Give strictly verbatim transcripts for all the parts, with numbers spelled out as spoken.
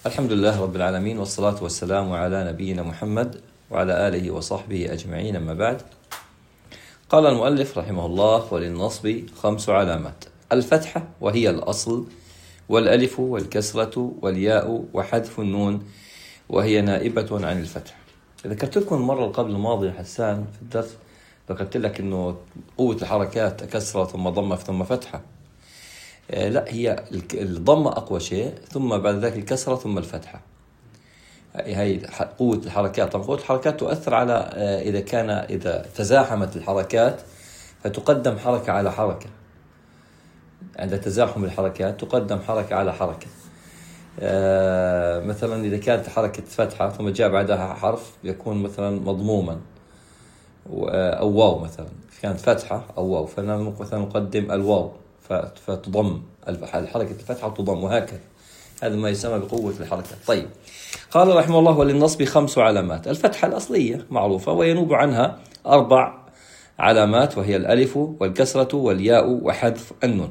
الحمد لله رب العالمين، والصلاة والسلام على نبينا محمد وعلى آله وصحبه أجمعين، أما بعد. قال المؤلف رحمه الله: وللنصب خمس علامات: الفتحة وهي الأصل، والألف والكسرة والياء وحذف النون وهي نائبة عن الفتح. ذكرت لكم المرة قبل الماضية حسان في الدرس، ذكرت لك أنه قوة الحركات كسرة ثم ضمة ثم فتحة. آه لا، هي الضمة أقوى شيء، ثم بعد ذلك الكسرة ثم الفتحة. هي قوة الحركات. طبعا قوة الحركات تؤثر على آه إذا كان إذا تزاحمت الحركات فتقدم حركة على حركة. عند تزاحم الحركات تقدم حركة على حركة. آه مثلا إذا كانت حركة فتحة ثم جاء بعدها حرف يكون مثلا مضموما أو واو، مثلا كانت فتحة أو واو فمثلا نقدم الواو فتضم الحركة الفتحة وتضم، وهكذا. هذا ما يسمى بقوة الحركة. طيب، قال رحمه الله: وللنصب خمس علامات: الفتحة الأصلية معروفة وينوب عنها أربع علامات، وهي الألف والكسرة والياء وحذف النون.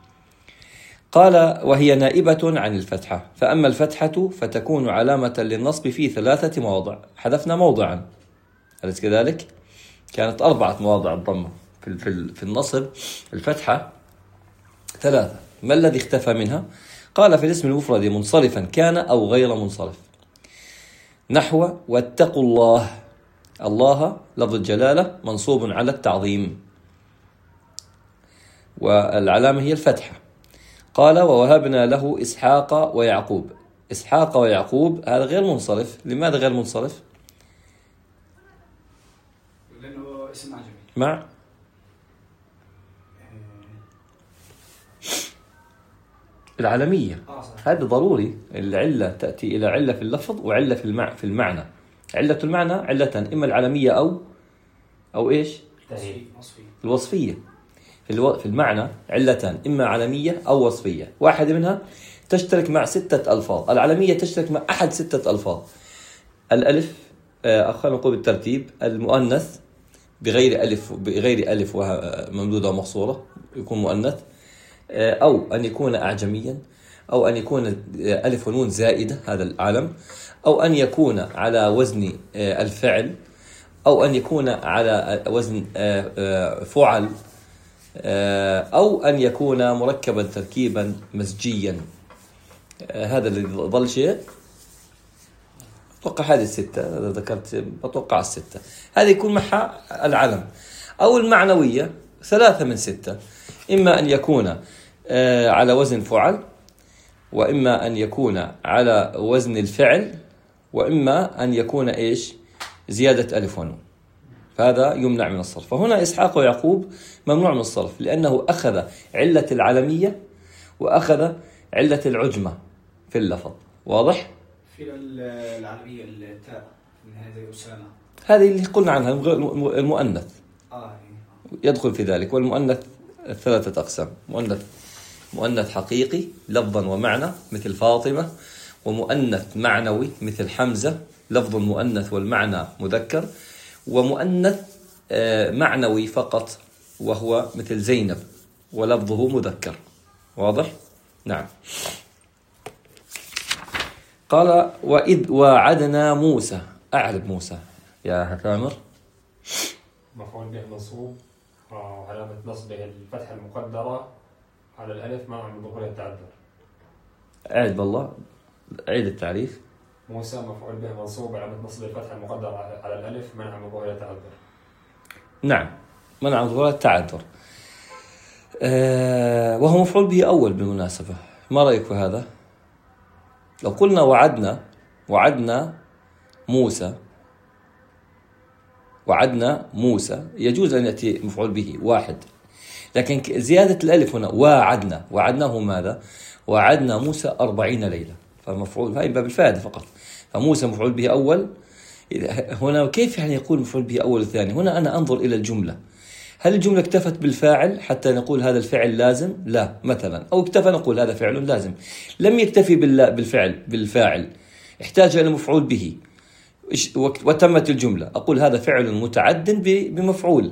قال: وهي نائبة عن الفتحة، فأما الفتحة فتكون علامة للنصب في ثلاثة مواضع. حذفنا موضعا، أليس كذلك؟ كانت أربعة مواضع الضمة في في النصب. الفتحة ثلاثة. ما الذي اختفى منها؟ قال: في الاسم المفرد منصرفا كان أو غير منصرف، نحو واتقوا الله. الله لفظ الجلالة منصوب على التعظيم، والعلامة هي الفتحة. قال: ووهبنا له إسحاق ويعقوب. إسحاق ويعقوب هذا غير منصرف. لماذا غير منصرف؟ لأنه اسم عجمي مع العالمية. هذا ضروري. العلة تأتي إلى علة في اللفظ وعلة في المع... في المعنى. علة المعنى علة إما العالمية أو أو إيش؟ الوصفية. في الو... في المعنى علتان، إما عالمية أو وصفية. واحدة منها تشترك مع ستة ألفاظ. العالمية تشترك مع أحد ستة ألفاظ. الألف، آه خلينا نقول بالترتيب: المؤنث بغير ألف بغير ألف ممدودة ومقصورة يكون مؤنث، أو أن يكون أعجميا، أو أن يكون ألف ونون زائدة، هذا العلم، أو أن يكون على وزن الفعل، أو أن يكون على وزن فعل، أو أن يكون مركبا تركيبا مزجيا. هذا اللي ظل شيء. أتوقع هذه الستة ذكرت، أتوقع الستة هذه يكون معها العلم. أو المعنوية ثلاثة من ستة: إما أن يكون على وزن فعل، وإما أن يكون على وزن الفعل، وإما أن يكون إيش؟ زيادة ألف ونون. فهذا يمنع من الصرف. فهنا إسحاق ويعقوب ممنوع من الصرف، لأنه أخذ علة العلمية وأخذ علة العجمة في اللفظ. واضح؟ في العربية التاء من هذه أسامة، هذه اللي قلنا عنها المؤنث آه. يدخل في ذلك. والمؤنث ثلاثة أقسام: مؤنث مؤنث حقيقي لفظا ومعنى مثل فاطمة، ومؤنث معنوي مثل حمزة لفظ مؤنث والمعنى مذكر، ومؤنث معنوي فقط وهو مثل زينب ولفظه مذكر. واضح؟ نعم. قال: وإذ وعدنا موسى. أعرب موسى يا تامر. مفعول به منصوب، وعلامة نصبه الفتحة المقدرة على الألف مع من ظهور التعذر. أعد بالله، عيد التعريف. موسى مفعول به منصوب، علامة نصبه الفتحة المقدرة على الألف منع من ظهور التعذر. نعم، منع من ظهور التعذر. أه وهو مفعول به أول بالمناسبة. ما رأيك في هذا؟ لو قلنا وعدنا وعدنا موسى وعدنا موسى يجوز أن يأتي مفعول به واحد، لكن زيادة الألف هنا وعدنا. وعدناه ماذا؟ وعدنا موسى أربعين ليلة، فمفعول هاي باب الفائدة فقط. فموسى مفعول به أول. هنا كيف يعني يقول مفعول به أول الثاني؟ هنا أنا أنظر إلى الجملة. هل الجملة اكتفت بالفاعل حتى نقول هذا الفعل لازم؟ لا، مثلا. أو اكتفى نقول هذا فعل لازم. لم يكتفي بالفعل بالفاعل، احتاج إلى مفعول به وتمت الجملة. أقول هذا فعل متعد بمفعول.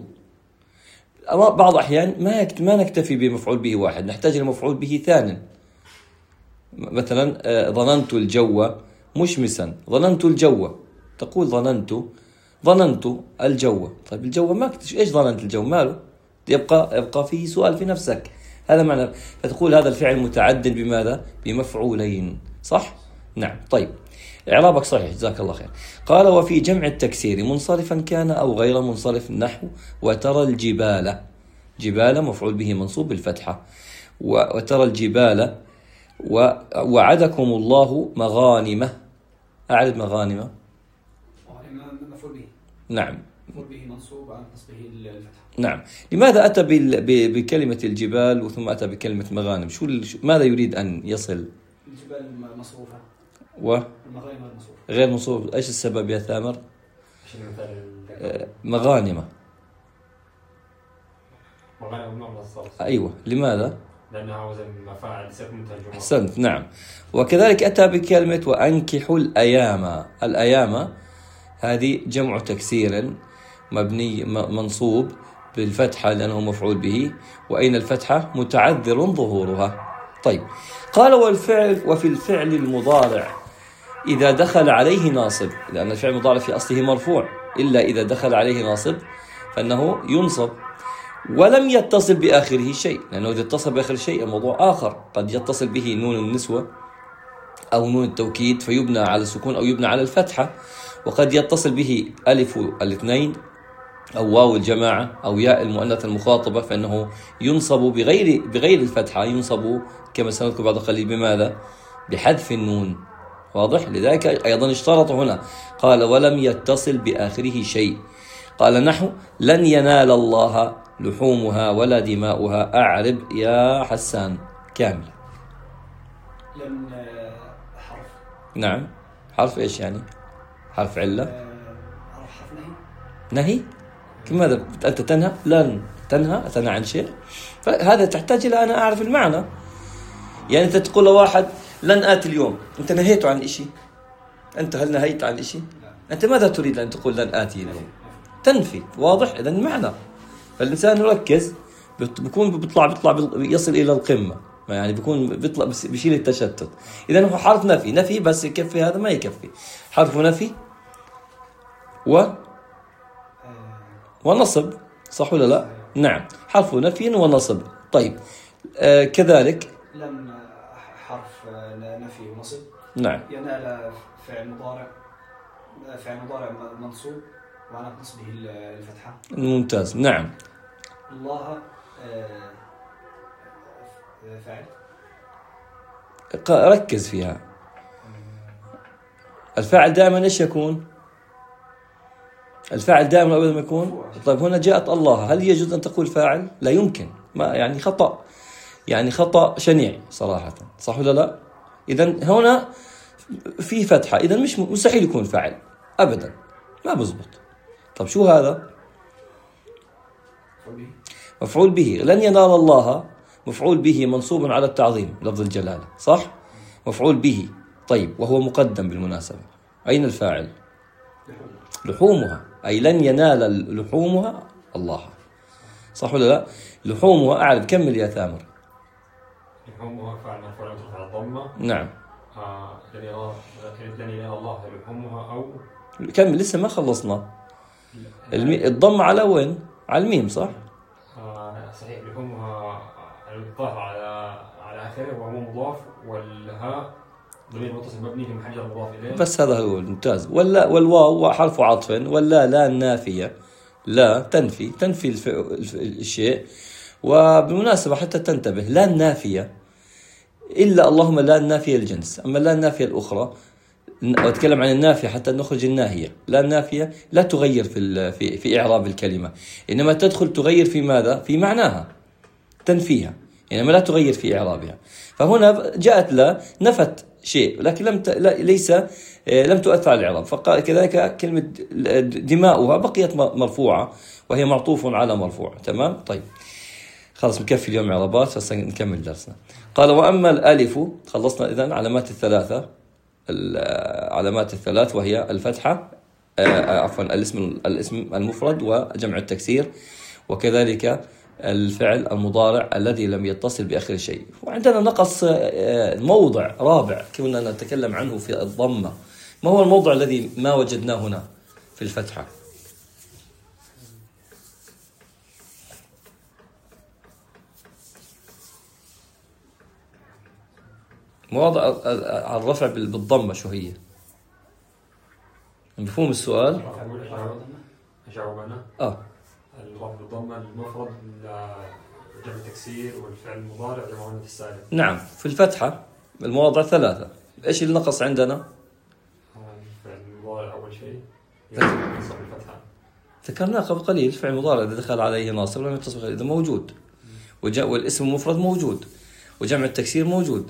بعض أحيان ما ما نكتفي بمفعول به واحد، نحتاج إلى مفعول به ثاني. مثلا ظننت الجو مشمسا، ظننت الجو، تقول ظننت ظننت الجو. طيب الجو ما كنت ايش ظننت الجو ماله؟ يبقى يبقى فيه سؤال في نفسك، هذا معنى. فتقول هذا الفعل متعد بماذا؟ بمفعولين، صح؟ نعم. طيب إعرابك صحيح، جزاك الله خير. قال وفي جمع التكسير منصرفا كان أو غير منصرف، نحو وترى الجبال، جبال مفعول به منصوب بالفتحة، وترى الجبال ووعدكم الله مغانم، أعرف مغانم. مفعول به. نعم. مفعول به منصوب عن نصبه الفتحة. نعم. لماذا أتى بكلمة الجبال وثم أتى بكلمة مغانم؟ شو ماذا يريد أن يصل؟ الجبال مصروفة و المغانم مصروفة غير مصروف. إيش السبب يا ثامر؟ مغانم. مغانم من الصرف. أيوة، لماذا؟ لأنها وزن مفاعل ست منتج. أحسنت، نعم. وكذلك أتى بكلمة وأنكحوا الأيام، الأيام هذه جمع تكسير مبني منصوب بالفتحة لأنه مفعول به، وأين الفتحة؟ متعذر ظهورها. طيب قال والفعل وفي الفعل المضارع إذا دخل عليه ناصب، لأن الفعل المضارع في أصله مرفوع، إلا إذا دخل عليه ناصب فإنه ينصب، ولم يتصل بآخره شيء، لأنه إذا اتصل بآخر شيء موضوع آخر، قد يتصل به نون النسوة أو نون التوكيد فيبنى على السكون أو يبنى على الفتحة، وقد يتصل به ألف الاثنين أو واو الجماعة أو ياء المؤنث المخاطبة فإنه ينصب بغير بغير الفتحة، ينصب كما سنذكر بعد قليل بماذا؟ بحذف النون. واضح؟ لذلك أيضا اشترط هنا، قال ولم يتصل بآخره شيء. قال نحو لن ينال الله لحومها ولا دماؤها، أعرب يا حسان كامل. لن حرف. نعم. حرف إيش يعني؟ حرف علة؟ حرف نهي. نهي؟ لماذا أنت تنهى؟ لن تنهى، تنهى عن شيء، فهذا تحتاج إلى أنا أعرف المعنى. يعني أنت تقول لواحد لن آتي اليوم، أنت نهيته عن إشي؟ أنت هل نهيت عن إشي؟ أنت ماذا تريد أن تقول لن آتي اليوم؟ تنفي. واضح؟ إذا المعنى. فالإنسان يركز، بيكون بيطلع بيطلع يصل إلى القمة، يعني بيكون بيطلع بيشيل التشتت. إذا هو حرف نفي، نفي بس يكفي، هذا ما يكفي. حرف نفي و ونصب، صح ولا لا؟ نعم، حرف نفي ونصب. طيب آه كذلك لم حرف نفي ونصب. نعم. ينال فعل مضارع، فعل مضارع منصوب وعلى نصبه الفتحة. ممتاز. نعم. الله فاعل. ركز فيها. الفاعل دائما ايش يكون؟ الفاعل دائما ابدا ما يكون. طيب هنا جاءت الله، هل يجوز ان تقول فاعل؟ لا يمكن، ما يعني خطأ، يعني خطأ شنيع صراحة، صح ولا لا؟ اذا هنا في فتحة، اذا مش مستحيل يكون فاعل ابدا، ما بزبط. طب شو هذا؟ مفعول به. لن ينال الله مفعول به منصوب على التعظيم لفظ الجلالة، صح؟ مفعول به. طيب وهو مقدم بالمناسبة، أين الفاعل؟ لحومها، أي لن ينال لحومها الله، صح ولا لا؟ لحومها أعرف. كمل يا ثامر. لحومها فعل مرفوع على الضمة. نعم. آه لن ينال الله لحومها أو كمل، لسه ما خلصنا. المي... الضمة على وين؟ على الميم، صح؟ آه صحيح. لحومها الإضافة على على آخره وهو مضاف، والهاء ضمير متصل مبني في محل جر مضاف إليه. بس هذا هو ممتاز. ولا والواو حرف عطف، ولا لا النافية، لا تنفي تنفي الف... الف... الشيء. وبالمناسبة حتى تنتبه، لا النافية إلا اللهم لا النافية الجنس، أما لا النافية الأخرى، وأتكلم عن النافية حتى نخرج الناهية. لا النافية لا تغير في في في إعراب الكلمة، إنما تدخل تغير في ماذا؟ في معناها، تنفيها، إنما لا تغير في إعرابها. فهنا جاءت لا نفت شيء، لكن لم ت... ليس لم تؤثر على الإعراب. فقال كذلك كلمة دماؤها بقيت مرفوعة وهي معطوف على مرفوع. تمام. طيب خلاص مكفي اليوم إعرابات، هسه نكمل درسنا. قال وأما الألف، خلصنا إذن علامات الثلاثة، العلامات الثلاث وهي الفتحة، عفوا الاسم الاسم المفرد وجمع التكسير، وكذلك الفعل المضارع الذي لم يتصل بآخر شيء. وعندنا نقص موضع رابع كنا نتكلم عنه في الضمة. ما هو الموضع الذي ما وجدناه هنا في الفتحة؟ مواضع الرفع بالضمة شو هي؟ مفهوم السؤال؟ أجاوب أنا؟ آه الرفع بالضمة المفرد جمع التكسير والفعل المضارع جمع المؤنث السالم. نعم، في الفتحة المواضع ثلاثة. إيش اللي نقص عندنا؟ الفعل المضارع أول شيء ينصب الفتحة. ذكرناه قبل قليل. الفعل المضارع إذا دخل عليه ناصب لم يتصل إذا موجود، والاسم المفرد موجود، وجمع التكسير موجود،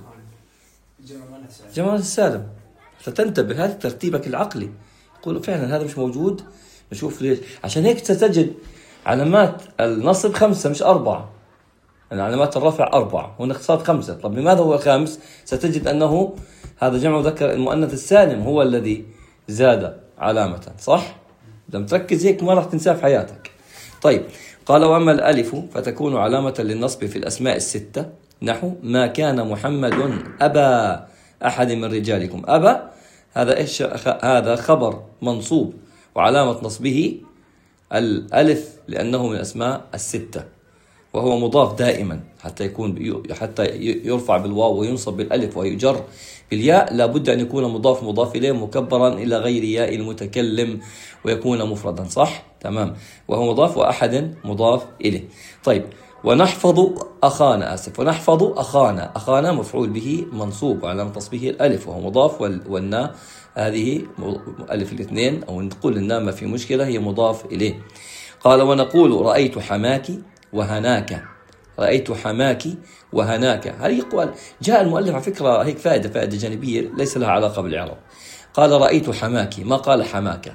جمع السالم. فتنتبه، هذا ترتيبك العقلي. يقول فعلا هذا مش موجود، نشوف ليش. عشان هيك ستجد علامات النصب خمسة مش أربعة، يعني علامات الرفع أربعة ونقصات خمسة. طب لماذا هو خامس؟ ستجد أنه هذا جمع مذكر المؤنث السالم هو الذي زاد علامة، صح؟ لما تركز هيك ما راح تنساه في حياتك. طيب، قال وأما الألف فتكون علامة للنصب في الأسماء الستة، نحو ما كان محمد أبا أحد من رجالكم. أبا هذا إيش؟ هذا خبر منصوب وعلامة نصبه الألف لأنه من الأسماء الستة، وهو مضاف دائما حتى يكون حتى يرفع بالواو وينصب بالألف ويجر بالياء، لابد أن يكون مضاف مضاف إليه مكبرا إلى غير ياء المتكلم ويكون مفردا، صح؟ تمام. وهو مضاف وأحد مضاف إليه. طيب، ونحفظ أخانا، آسف ونحفظ أخانا. أخانا مفعول به منصوب وعلامة نصبه الألف وهو مضاف، والنا هذه ألف الاثنين أو نقول النا ما في مشكلة هي مضاف إليه. قال ونقول رأيت حماك وهناك. رأيت حماك وهناك، هذه يقول جاء المؤلف على فكرة هيك فائدة فائدة جانبية ليس لها علاقة بالإعراب. قال رأيت حماك، ما قال حماك.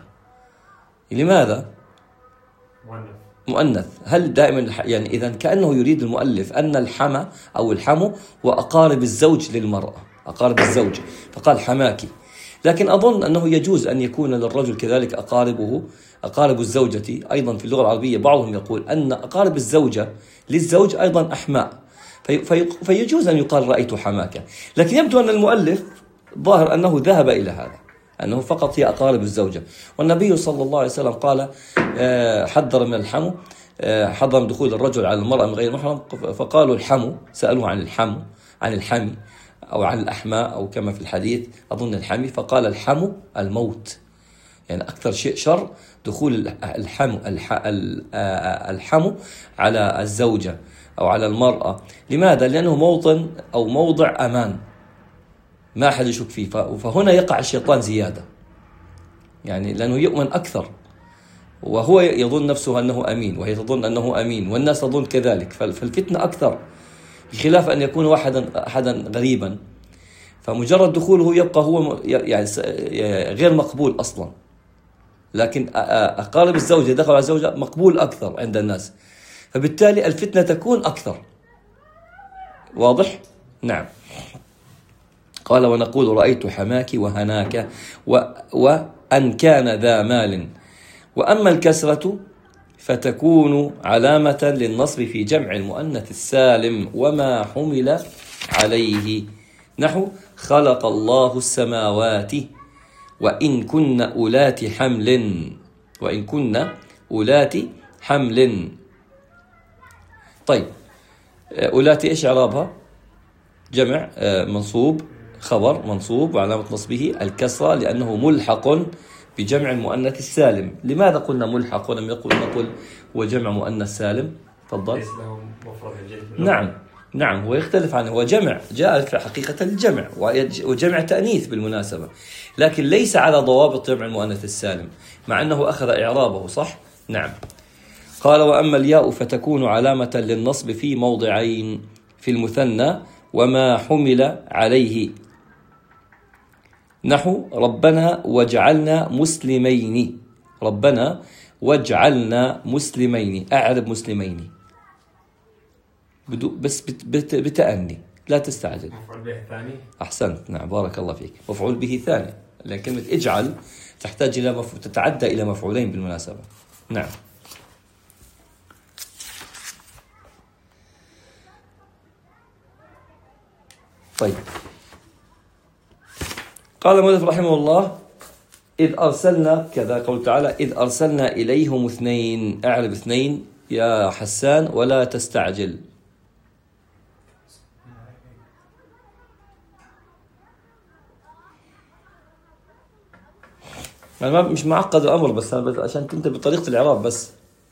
لماذا؟ مؤنث. مؤنث. هل دائما يعني إذا كأنه يريد المؤلف أن الحمى أو الحمو وأقارب الزوج للمرأة، أقارب الزوج، فقال حماكي. لكن أظن أنه يجوز أن يكون للرجل كذلك أقاربه، أقارب الزوجة. أيضا في اللغة العربية بعضهم يقول أن أقارب الزوجة للزوج أيضا أحماء، في في فيجوز أن يقال رأيت حماك. لكن يبدو أن المؤلف ظاهر أنه ذهب إلى هذا، أنه فقط هي أقارب الزوجة. والنبي صلى الله عليه وسلم قال حذر من الحمو، حذر من دخول الرجل على المرأة من غير محرم، فقالوا الحمو، سألوه عن الحمو، عن الحمي أو عن الأحماء أو كما في الحديث أظن الحمي، فقال الحمو الموت. يعني أكثر شيء شر دخول الحمو الحمو على الزوجة أو على المرأة. لماذا؟ لأنه موطن أو موضع أمان ما أحد يشك فيه، فهنا يقع الشيطان زيادة، يعني لأنه يؤمن أكثر، وهو يظن نفسه أنه أمين وهي تظن أنه أمين والناس تظن كذلك، فالفتنة أكثر، بخلاف أن يكون واحدا أحدا غريبا فمجرد دخوله يبقى هو يعني غير مقبول أصلا. لكن أقارب الزوجة دخل على الزوجة مقبول أكثر عند الناس، فبالتالي الفتنة تكون أكثر. واضح؟ نعم. قال ونقول رأيت حماك وهناك و... وأن كان ذا مال. وأما الكسرة فتكون علامة للنصب في جمع المؤنث السالم وما حمل عليه، نحو خلق الله السماوات وإن كن أولات حمل، وإن كن أولات حمل. طيب، أولات إيش إعرابها؟ جمع منصوب، خبر منصوب وعلامة نصبه الكسرة لأنه ملحق بجمع المؤنث السالم. لماذا قلنا ملحق ولم يقل نقول وجمع مؤنث سالم؟ تفضل. ليس له مفرد جديد. نعم نعم، هو يختلف عنه، هو جمع جاء حقيقة الجمع وجمع تأنيث بالمناسبة، لكن ليس على ضوابط جمع المؤنث السالم مع أنه أخذ إعرابه، صح؟ نعم. قال وأما الياء فتكون علامة للنصب في موضعين، في المثنى وما حمل عليه، نحو ربنا واجعلنا مسلمين. ربنا واجعلنا مسلمين، أعرب مسلمين بدو بس بت بت بتأني، لا تستعجل. مفعول به ثاني. أحسنت، نعم بارك الله فيك. مفعول به ثاني، لأن كلمة اجعل تحتاج إلى مف... تتعدى إلى مفعولين بالمناسبة. نعم. طيب، قال المؤلف رحمه الله: إذ أرسلنا كذا، قول تعالى: إذ أرسلنا إليهم اثنين. أعرف اثنين يا حسان ولا تستعجل. أنا مش معقد الأمر، بس أنا بس عشان كنت بطريقة الإعراب بس.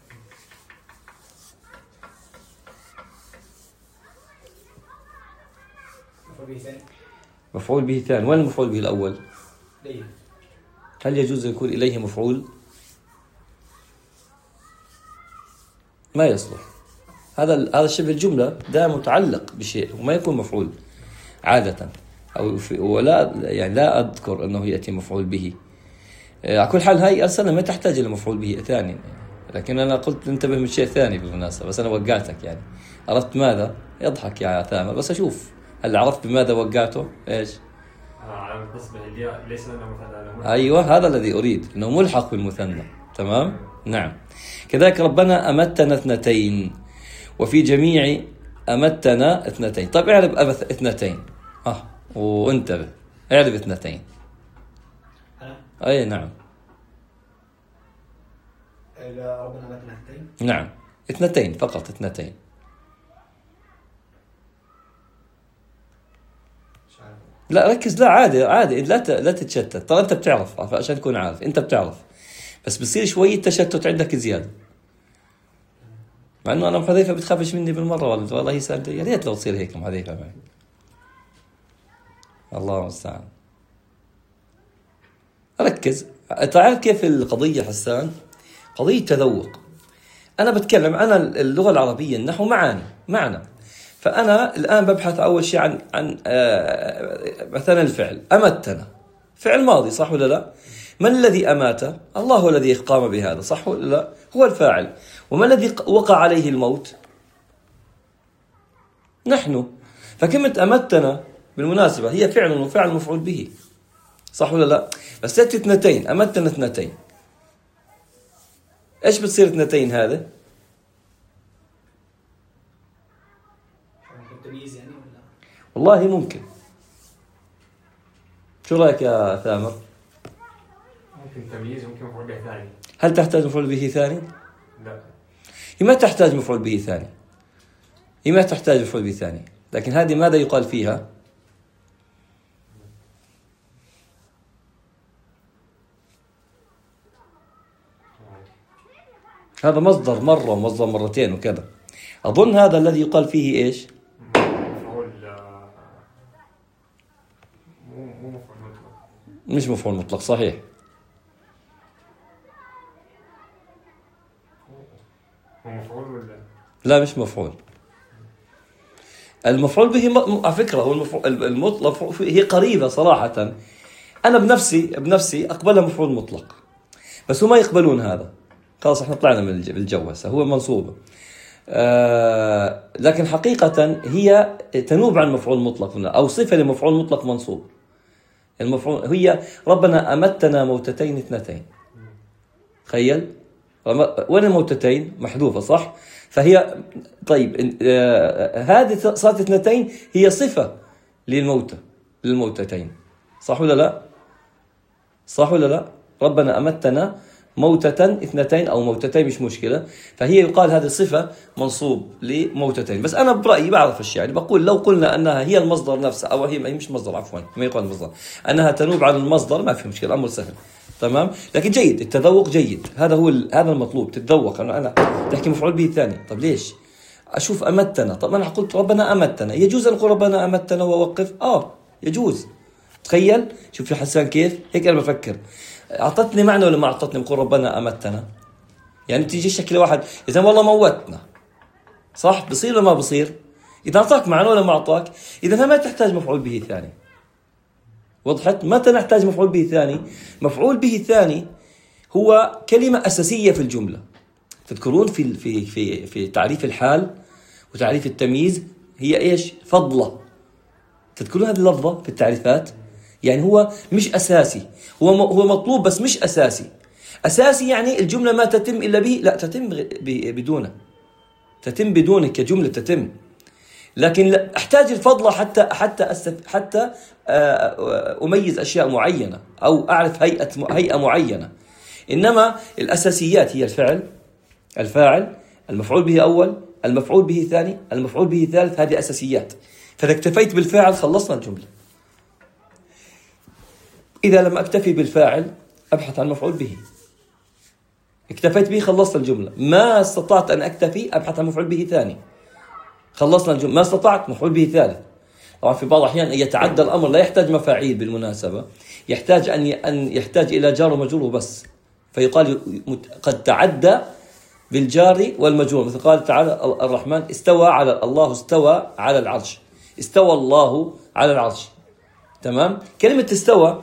مفعول به ثاني. مفعول به ثاني، وين المفعول به الأول؟ إليه. هل يجوز أن يكون إليه مفعول؟ ما يصلح. هذا هذا شبه الجملة ده متعلق بشيء وما يكون مفعول عادة، أو ولا يعني لا أذكر أنه يأتي مفعول به. على كل حال هاي أرسلنا ما تحتاج إلى مفعول به ثاني، لكن أنا قلت انتبه من شيء ثاني بالمناسبة، بس أنا وقعتك يعني. عرفت ماذا؟ يضحك يا ثامر، بس أشوف هل عرفت بماذا وقعته؟ إيش؟ على نصب الياء ليس لنا مثنى. أيوة، هذا الذي أريد، أنه ملحق بالمثنى. تمام؟ نعم. كذلك ربنا أمتنا اثنتين، وفي جميع أمتنا اثنتين. طيب اعرف أبث اثنتين. آه وانتبه، اعرف اثنتين. أنا؟ أي نعم. لا، ربنا أمتنا اثنتين. نعم، اثنتين فقط، اثنتين. مش عارف. لا ركز، لا عادي عادي، لا ت... لا تتشتت. ترى أنت بتعرف، عشان تكون عارف أنت بتعرف، بس بصير شوية تشتت عندك زيادة. مع إنه أنا أم حذيفة بتخافش مني بالمرة، والله والله هي سألت يا ريت لو تصير هيك أم حذيفة معي. الله المستعان. ركز. تعرف كيف القضية حسان؟ قضية تذوق. أنا بتكلم، أنا اللغة العربية النحو معاني معنى، فأنا الآن ببحث أول شيء عن عن مثلا الفعل أمتنا، فعل ماضي صح ولا لا؟ من الذي أمات؟ الله هو الذي قام بهذا، صح ولا لا؟ هو الفاعل. وما الذي وقع عليه الموت؟ نحن. فكلمة أمتنا بالمناسبة هي فعل وفعل مفعول به، صح ولا لا؟ بس تأتي اثنتين، أمتنا اثنتين. إيش بتصير اثنتين هذا؟ تمييز يعني ولا؟ والله ممكن. شو رأيك يا ثامر؟ ممكن تمييز، ممكن مفعول به ثاني. هل تحتاج مفعول به ثاني؟ لا. هي ما تحتاج مفعول به ثاني. هي ما تحتاج مفعول به ثاني، لكن هذه ماذا يقال فيها؟ هذا مصدر مرة ومصدر مرتين وكذا. أظن هذا الذي يقال فيه إيش؟ مفعول مو مو مفعول مطلق. مش مفعول مطلق، صحيح. هو مفعول ولا؟ لا مش مفعول. المفعول به م... على فكرة هو المفعول المطلق هي قريبة صراحة. أنا بنفسي بنفسي أقبلها مفعول مطلق، بس هم ما يقبلون هذا. خلاص احنا طلعنا من الجو هسه، هو منصوبة. آه لكن حقيقة هي تنوب عن مفعول مطلق هنا، أو صفة لمفعول مطلق منصوب. المفعول هي ربنا أمتنا موتتين اثنتين. تخيل وين الموتتين؟ محذوفة صح؟ فهي طيب آه هذه صارت اثنتين، هي صفة للموتة للموتتين، صح ولا لا؟ صح ولا لا؟ ربنا أمتنا موتة اثنتين أو موتتين مش مشكلة، فهي يقال هذه صفة منصوب لموتتين. بس أنا برأيي بعرف الشيء، بقول لو قلنا أنها هي المصدر نفسه، أو هي مش مصدر، عفوا ما يقال مصدر، أنها تنوب عن المصدر ما في مشكلة، أمر سهل. تمام. لكن جيد، التذوق جيد، هذا هو هذا المطلوب، تتذوق. أنا أنا تحكي مفعول به الثاني. طب ليش أشوف أمتنا؟ طب أنا قلت ربنا أمتنا، يجوز أن أقول ربنا أمتنا وأوقف؟ آه يجوز. تخيل شوف يا حسان كيف هيك أنا بفكر. أعطتني معنى ولا ما أعطتني؟ بقول ربنا أمتنا، يعني تيجي شكل واحد إذا والله موتنا، صح؟ بصير ولا ما بصير؟ إذا أعطاك معنى ولا ما أعطاك؟ إذا ما تحتاج مفعول به ثاني. وضحت؟ متى نحتاج مفعول به ثاني؟ مفعول به ثاني هو كلمة أساسية في الجملة. تذكرون في في في في تعريف الحال وتعريف التمييز هي إيش؟ فضلة. تذكرون هذه اللفظة في التعريفات؟ يعني هو مش أساسي، هو هو مطلوب بس مش أساسي. أساسي يعني الجملة ما تتم إلا به، لا تتم بدونه، تتم بدونه كجملة تتم. لكن لا أحتاج الفضل حتى حتى أستف حتى أميز أشياء معينة أو أعرف هيئة هيئة معينة. إنما الأساسيات هي الفعل، الفاعل، المفعول به أول، المفعول به ثاني، المفعول به ثالث، هذه أساسيات. فإذا اكتفيت بالفاعل خلصنا الجملة. إذا لم أكتفي بالفاعل أبحث عن مفعول به. اكتفيت به خلصت الجملة. ما استطعت أن أكتفي أبحث عن مفعول به ثاني، خلصنا الجملة. ما استطعت مفعول به ثالث. طبعا في بعض الأحيان يتعدى الأمر، لا يحتاج مفاعيل بالمناسبة، يحتاج أن أن يحتاج إلى جار ومجرور بس، فيقال قد تعدى بالجار والمجرور. مثل قال تعالى الرحمن استوى على الله استوى على العرش، استوى الله على العرش. تمام. كلمة استوى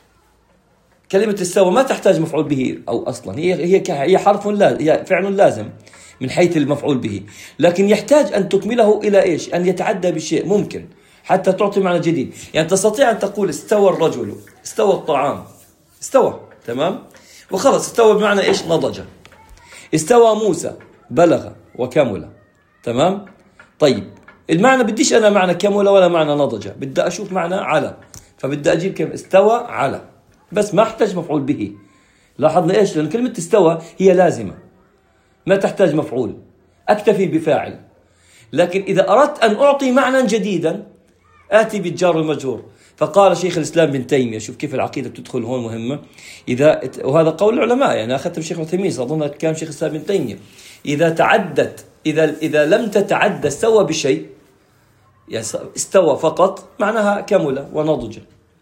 كلمة استوى ما تحتاج مفعول به أو أصلا، هي هي هي حرف لا هي فعل لازم من حيث المفعول به، لكن يحتاج أن تكمله إلى إيش؟ أن يتعدى بالشيء ممكن حتى تعطي معنى جديد. يعني تستطيع أن تقول استوى الرجل، استوى الطعام، استوى. تمام. وخلص استوى بمعنى إيش؟ نضج. استوى موسى، بلغ وكمل. تمام. طيب المعنى بديش أنا معنى كمل ولا معنى نضج، بدي أشوف معنى على، فبدي أجيب كلمة استوى على، بس ما احتاج مفعول به. لاحظنا إيش؟ لأن كلمة استوى هي لازمة ما تحتاج مفعول، أكتفي بفاعل. لكن إذا أردت أن أعطي معنى جديدا آتي بالجار والمجرور. فقال شيخ الإسلام بن تيمية، شوف كيف العقيدة بتدخل هون مهمة، إذا وهذا قول العلماء، يعني أخذت بشيخ عثيمين أظن كان شيخ الإسلام بن تيمية، إذا تعدت إذا إذا لم تتعدى استوى بشيء، يعني استوى فقط معناها كمل ونضج،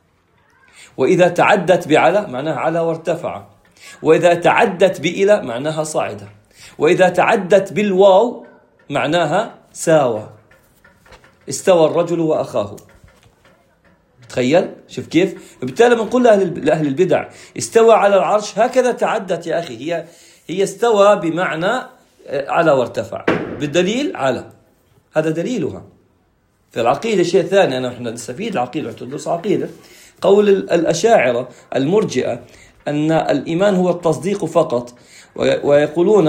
وإذا تعدت بعلى معناها على وارتفع، وإذا تعدت بإلى معناها صاعدة، وإذا تعدت بالواو معناها ساوى. استوى الرجل وأخاه. تخيل شوف كيف. وبالتالي بنقول لأهل البدع استوى على العرش، هكذا تعدت يا أخي، هي هي استوى بمعنى على وارتفع، بالدليل على، هذا دليلها. في العقيدة شيء ثاني، أنا إحنا نستفيد العقيدة وتدرس عقيدة. قول الأشاعرة المرجئة أن الإيمان هو التصديق فقط، ويقولون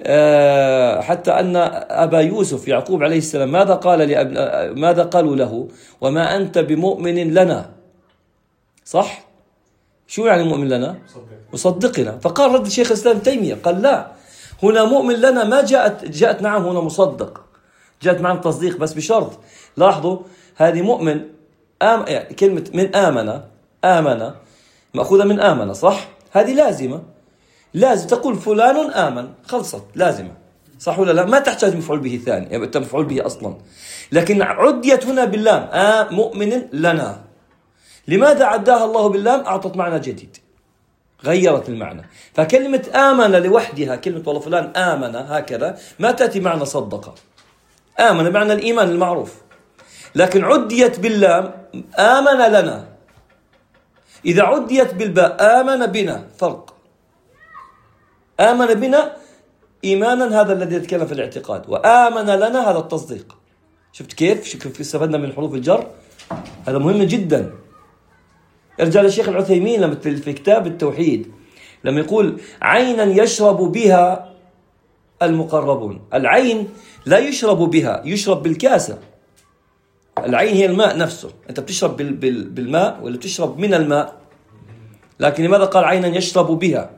حتى أن أبا يوسف يعقوب عليه السلام ماذا قال لأب... ماذا قالوا له؟ وما أنت بمؤمن لنا. صح؟ شو يعني مؤمن لنا؟ مصدقنا. فقال رد الشيخ الإسلام تيمية قال لا، هنا مؤمن لنا ما جاءت جاءت نعم هنا مصدق، جاءت معنا تصديق بس بشرط. لاحظوا هذه مؤمن آم... يعني كلمة من آمن، آمن مأخوذة من آمن، صح؟ هذه لازمة، لازم تقول فلان آمن، خلصت لازمة، صح ولا لا؟ ما تحتاج مفعول به ثاني، يعني أنت مفعول به أصلا. لكن عديت هنا باللام، آ مؤمن لنا. لماذا عداها الله باللام؟ أعطت معنى جديد، غيرت المعنى. فكلمة آمن لوحدها، كلمة والله فلان آمن هكذا، ما تأتي معنى صدق. آمن معنى الإيمان المعروف، لكن عديت باللام آمن لنا. إذا عديت بالباء آمن بنا، فرق. آمن بنا إيمانا هذا الذي يتكلم في الاعتقاد، وآمن لنا هذا التصديق. شفت كيف؟ شوف استفدنا من حروف الجر، هذا مهم جدا. ارجع للشيخ العثيمين لما في كتاب التوحيد لما يقول عينا يشرب بها المقربون. العين لا يشرب بها، يشرب بالكاسة. العين هي الماء نفسه، أنت بتشرب بالماء ولا بتشرب من الماء؟ لكن لماذا قال عينا يشرب بها؟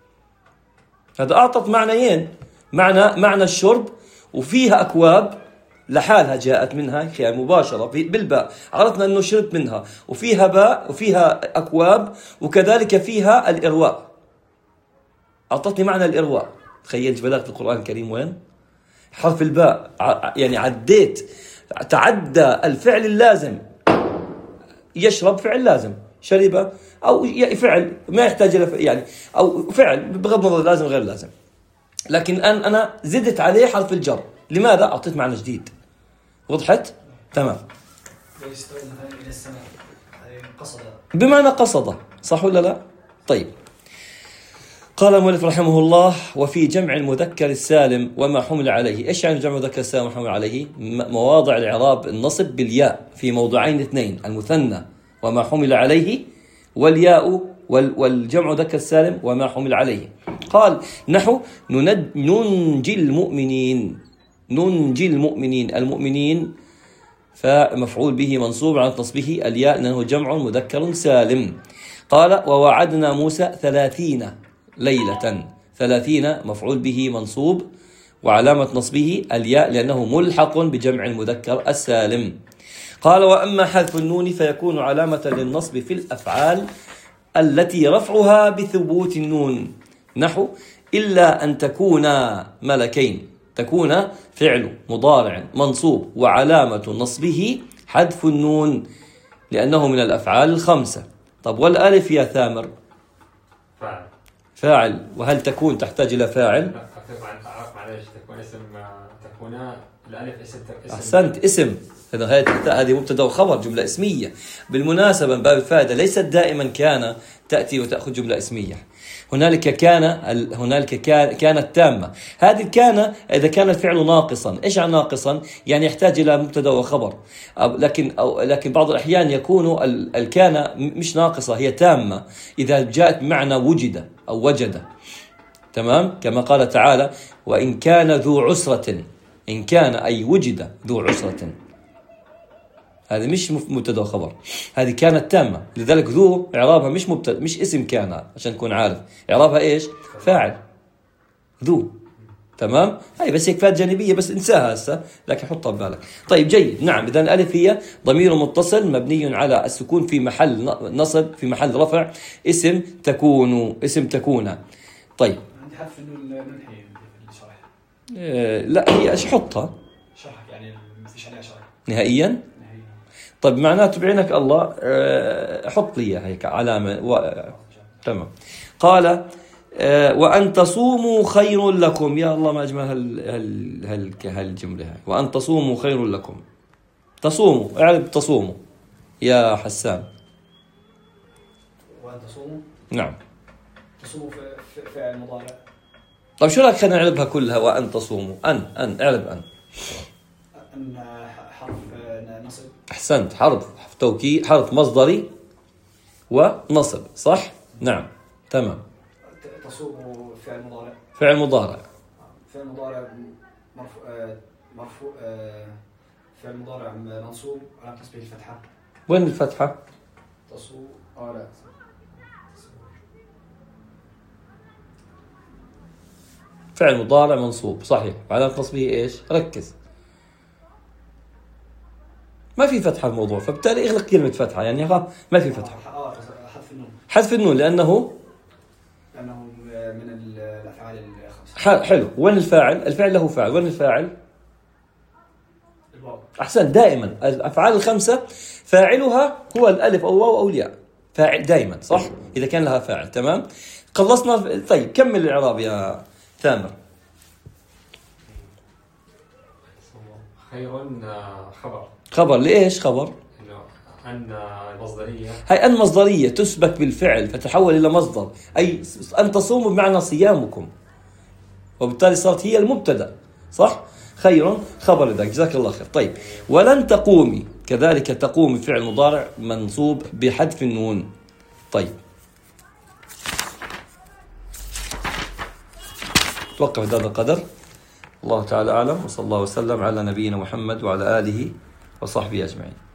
هذا أعطت معنيين، معنى معنى الشرب، وفيها أكواب لحالها جاءت منها هي مباشرة بالباء، عرفنا أنه شربت منها، وفيها باء وفيها أكواب، وكذلك فيها الإرواء. أعطتني معنى الإرواء. تخيل بلاغة القرآن الكريم وين؟ حرف الباء، يعني عديت تعدى الفعل اللازم. يشرب فعل لازم، شرب أو فعل ما يحتاج إلى يعني أو فعل بغض النظر لازم غير لازم، لكن أن أنا زدت عليه حرف الجر. لماذا؟ أعطيت معنى جديد. وضحت؟ تمام. بمعنى قصد، صح ولا لا؟ طيب. قال المؤلف رحمه الله: وفي جمع المذكر السالم وما حمل عليه. إيش يعني جمع المذكر السالم وما حمل عليه؟ مواضع الإعراب النصب بالياء في موضعين اثنين، المثنى وما حمل عليه، والياء والجمع ذكر السالم وما حمل عليه. قال نحو ننجي المؤمنين. ننجي المؤمنين، المؤمنين فمفعول به منصوب على نصبه الياء لأنه جمع مذكر سالم. قال ووعدنا موسى ثلاثين ليلة، ثلاثين مفعول به منصوب وعلامة نصبه الياء لأنه ملحق بجمع المذكر السالم. قال وأما حذف النون فيكون علامة للنصب في الأفعال التي رفعها بثبوت النون، نحو إلا أن تكونا ملكين، تكون فعل مضارع منصوب وعلامة نصبه حذف النون لأنه من الأفعال الخمسة. طب والألف يا ثامر؟ فاعل. فاعل. وهل تكون تحتاج إلى فاعل؟ لا معلش تكون اسم، تكون الألف اسم. أحسنت، اسم. هذه مبتدا وخبر، جملة اسمية. بالمناسبة من باب الفائدة ليست دائما كان تأتي وتأخذ جملة اسمية. هنالك كان هنالك كانت تامة. هذه كان إذا كان الفعل ناقصا. إيش عن ناقصا؟ يعني يحتاج إلى مبتدا وخبر. لكن أو لكن بعض الأحيان يكون الكان مش ناقصة، هي تامة إذا جاءت بمعنى وجد أو وجد. تمام؟ كما قال تعالى وإن كان ذو عسرة، إن كان أي وجد ذو عسرة، هذه مش مبتدا وخبر، هذه كانت تامة. لذلك ذو إعرابها مش مبتدا، مش اسم كان، عشان تكون عارف إعرابها إيش؟ فاعل ذو. تمام؟ هاي بس هيك فات جانبية، بس انساها هسه، لكن حطها ببالك. طيب جيد. نعم، إذن الألف هي ضمير متصل مبني على السكون في محل نصب، في محل رفع، اسم تكون، اسم تكون. طيب عندي حذف النون منحي في الشرح. آه لا، هي ايش حطها؟ شرح يعني ما فيش عليها شرح نهائيا. طيب معناته بعينك الله أه حط لي هيك علامة و... أه تمام. قال أه وأن تصوموا خير لكم. يا الله ما أجمل هال هال هال هالجملة هاي. وأن تصوموا خير لكم. تصوموا، اعرب تصوموا يا حسان. وأن تصوموا. نعم. تصوموا فعل مضارع. طيب شو رأيك خلينا نعربها كلها؟ وأن تصوموا. أن أن اعرب أن. أن حرف نصب. أحسنت، حرف توكيد، حرف مصدري ونصب، صح؟ نعم تمام. تصوم فعل مضارع. فعل مضارع. فعل مضارع مرفوع مرفوع فعل مضارع منصوب على نصبه الفتحة. وين الفتحة؟ تصوم اه لا فعل مضارع منصوب صحيح، على نصبه ايش؟ ركز، ما في فتحة الموضوع، فبالتالي اغلق كلمة فتحة، يعني ما في فتحة. اه حذف النون. حذف النون لأنه لأنه من الأفعال الخمسة. حلو. وين الفاعل؟ الفعل له فاعل، وين الفاعل؟ الواو. أحسن، دائما الأفعال الخمسة فاعلها هو الألف أو واو أو الياء، فاعل دائما، صح؟ إذا كان لها فاعل. تمام، خلصنا. طيب كمل الإعراب يا ثامر. خير خبر. خبر لإيش خبر؟ أن مصدرية. هاي أن مصدرية تسبك بالفعل فتحول إلى مصدر، أي أن تصوموا بمعنى صيامكم، وبالتالي صارت هي المبتدأ، صح؟ خير خبر ذاك، جزاك الله خير. طيب ولن تقومي، كذلك تقوم فعل مضارع منصوب بحذف النون. طيب توقف هذا القدر. الله تعالى أعلم، وصلى الله وسلم على نبينا محمد وعلى آله وصحبه أجمعين.